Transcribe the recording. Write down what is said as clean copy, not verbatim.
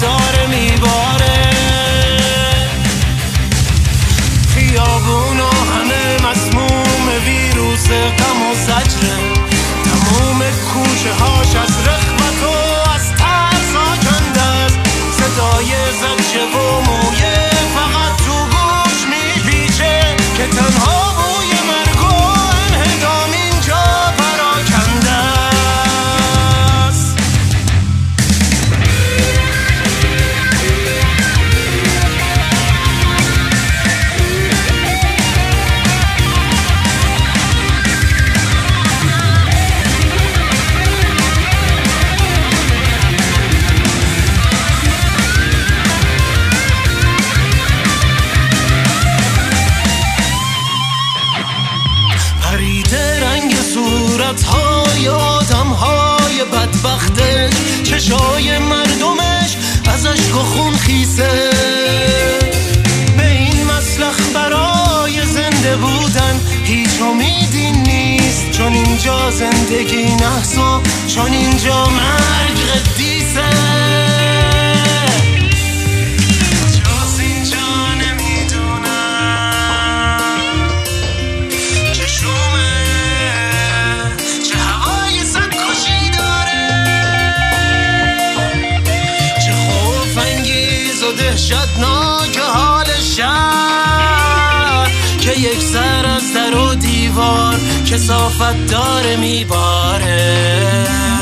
داره میباره. خیابونا همه مسموم ویروس غم و زجره، تموم کوچه هاش از رخوت و از ترس آکنده است. صدای زجه و مویه فقط تو گوش میپیچه که تنها بوی مرگ و انهدام اینجا پراکنده است. پریده رنگ صورت‌های آدم‌های بدبختش، چشای مردمش از اشک و خون خیسه. به این مسلخ برای زنده بودن هیچ امیدی نیست، چون اینجا زندگی نحس و چون اینجا مرگ قدیسه. دهشتناک حال شهر که یک سر از در و دیوار کثافت داره میباره.